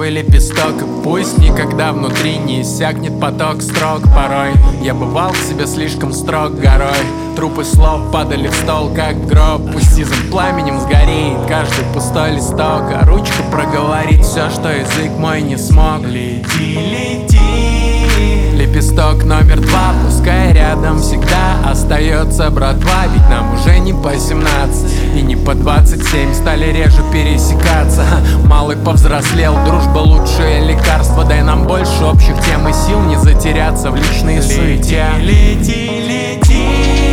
первый лепесток. И пусть никогда внутри не иссякнет поток строк. Порой я бывал к себе слишком строг горой. Трупы слов падали в стол, как в гроб. Пусть сизым пламенем сгорит каждый пустой листок, а ручка проговорит все, что язык мой не смог. Лети, лети. Лепесток номер 2, пускай рядом всегда остается братва. Ведь нам уже не по 17 и не по 27, стали реже пересекаться. Малый повзрослел, дружба лучшее лекарство. Дай нам больше общих тем и сил не затеряться в личной суете. Лети, лети.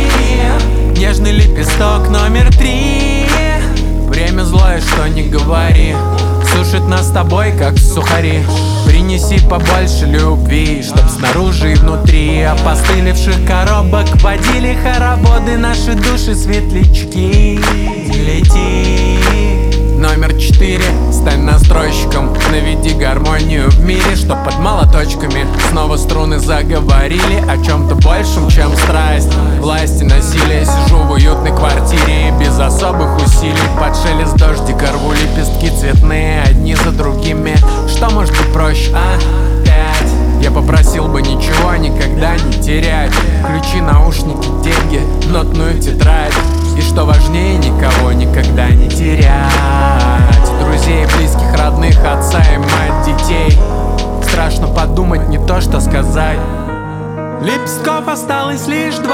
Нежный лепесток номер 3. Время злое, что не говори, сушит нас с тобой, как сухари. Принеси побольше любви, чтоб снаружи и внутри опостылевших коробок водили хороводы наши души светлячки. Лети. Номер 4. Стань настройщиком, наведи гармонию в мире, чтоб под молоточками снова струны заговорили о чем-то большем, чем страсть, власть и насилие. Сижу в уютной квартире без особых усилий. Под шелест дождика рву лепестки цветные одни за другими. Что может быть проще, опять? Я попросил бы ничего никогда не терять. Ключи, наушники, деньги, нотную тетрадь. И что важнее, никого никогда не терять. Друзей, близких, родных, отца и мать, детей. Страшно подумать, не то что сказать. Лепестков осталось лишь 2.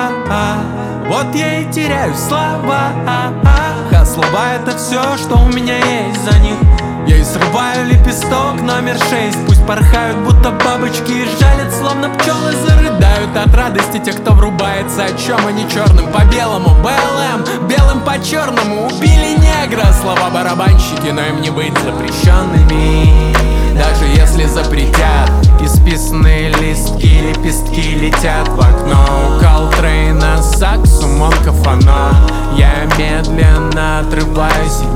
Вот я и теряю слова. А слова — это все, что у меня есть за них. Я и срываю лепесток номер 6. Пусть порхают, будто бабочки, и жалят, словно пчелы зарыдают от радости те, кто врубается. О чем они черным по белому, БЛМ, белым по черному. Убили негра, слова барабанщики, но им не быть запрещенными. Даже если запретят, исписанные листки, лепестки летят в окно. У Колтрейна сакс, у Монка фано. Я медленно отрываюсь